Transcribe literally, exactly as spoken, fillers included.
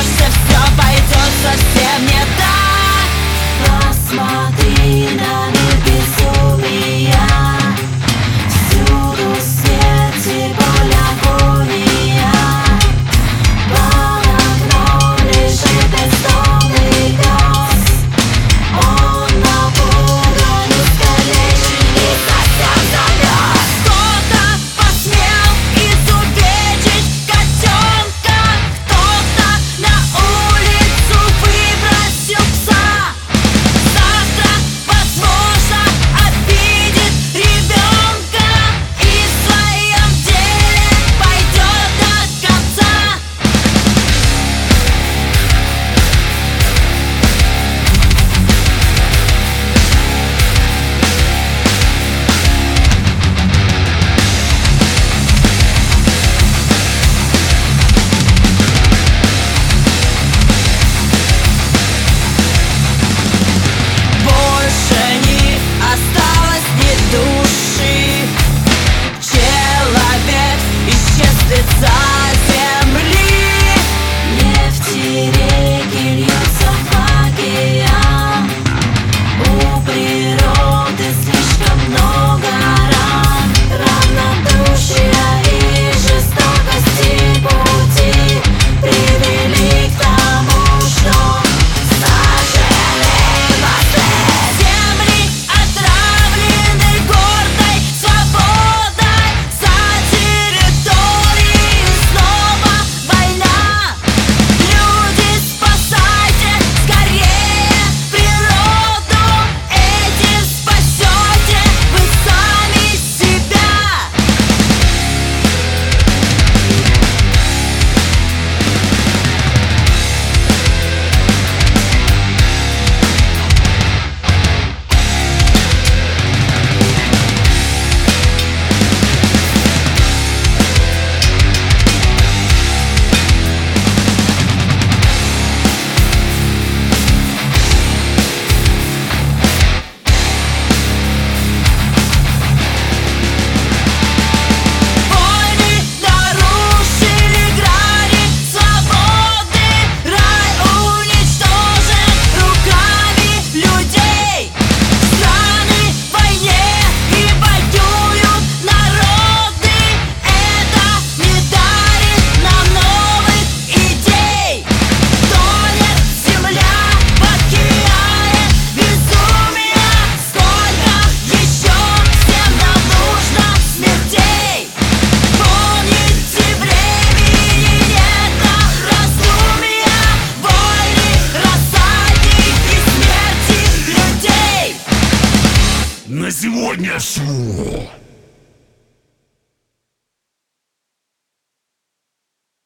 вернешься, все пойдет совсем не так. Посмотри на мир безумия, всюду смерть и боль, агония. Под окном лежит бездомный пес, он напуган, искалечен и совсем замерз. Кто-то посмел изувечить котенка, кто-то на улицу выбросил пса. Завтра, возможно, обидит ребенка и в своем деле пойдет до конца. Больше не осталось ни души, человек исчез с лица земли. Нефти реки льются в океан, у природы слишком много ран. Равнодушие и жестокости пути привели к тому, что сожгли мосты. Земли отравлены гордой свободой, за территории снова война. Люди, спасайте скорее природу, этим спасете вы сами себя. Войны нарушили грани свободы, рай уничтожен руками людей. Страны в войне и воюют народы, это не дарит нам новых идей. Тонет земля в океане безумия, сколько еще всем нам нужно смертей? Помните, времени нет на раздумья, войны, рассадники смерти людей. На сегодня все.